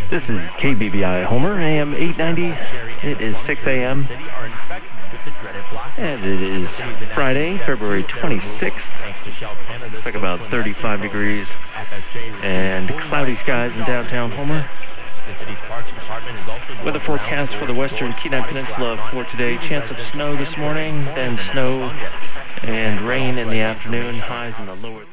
This is KBBI Homer, AM 890. It is 6 a.m. And it is Friday, February 26th. It's like about 35 degrees and cloudy skies in downtown Homer. Weather forecast for the western Kenai Peninsula for today. Chance of snow this morning, then snow and rain in the afternoon. Highs in the lower